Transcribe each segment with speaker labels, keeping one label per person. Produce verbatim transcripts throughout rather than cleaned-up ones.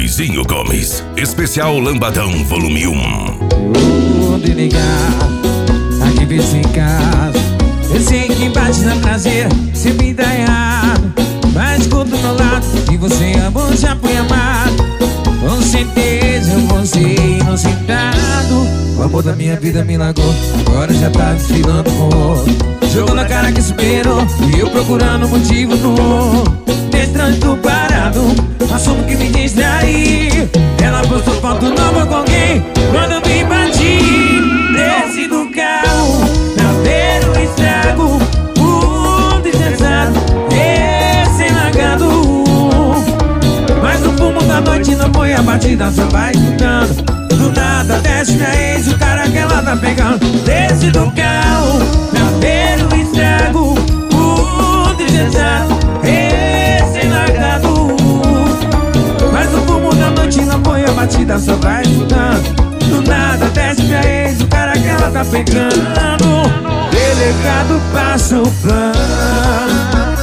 Speaker 1: Luizinho Gomes, especial Lambadão Volume um.
Speaker 2: Vou te ligar, aqui visto em casa. Eu sei que bate na traseira, sempre dá errado. Mas escuta do meu lado, e você amou, já foi amado. Com certeza eu vou ser inocentado. O amor da minha vida me largou, agora já tá desfilando com outro. Jogou na cara que superou, e eu procurando motivo no nesse trânsito parado, assumo que me distraí. Ela postou foto nova com alguém, quando eu me bati. Desci do carro, pra ver o estrago, o desgraçado, esse largado. Mas no fumo da noite não foi a batida, só vai escutando. Do nada desce minha ex, o cara que ela tá pegando. Desce do carro, pra ver o estrago, o desgraçado, esse largado. Mas no fumo da noite não foi a batida, só vai escutando. Do nada desce minha ex, o cara que ela tá pegando. Delegado passa o plano.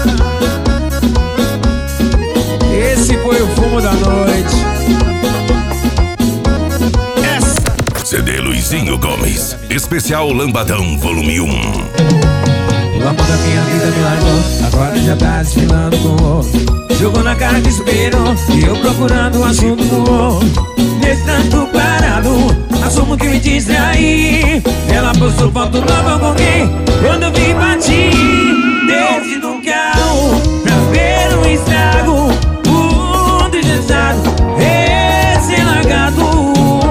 Speaker 2: Esse foi o fumo da noite.
Speaker 1: C D Luizinho Gomes, especial Lambadão Volume um.
Speaker 2: O amor da minha vida me largou, agora já tá desfilando com o outro. Jogou na cara que esperou, e eu procurando um assunto com o outro. Nesse tanto parado, assumo que me distraí. Ela postou foto nova com alguém, quando eu vi bati. Desci do carro, pra ver o estrago, o desgraçado, esse largado.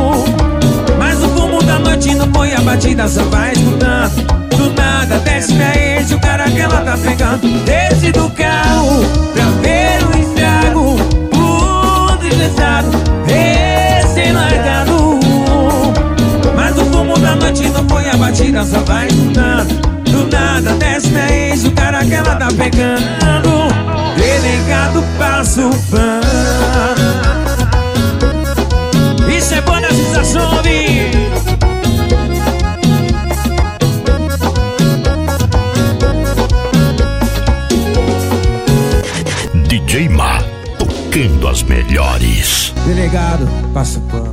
Speaker 2: Não foi a batida, só vai escutando. Do nada desce minha ex, o cara que ela tá pegando. Desce do carro, pra ver o estrago, o desgraçado, esse largado. Mas o fumo da noite não foi a batida, só vai escutando. Do nada desce minha ex, o cara que ela tá pegando. Delegado passa o pano. Isso é boa na sensação, ouvir.
Speaker 1: D J Ma, tocando as melhores.
Speaker 2: Delegado, passa o pano.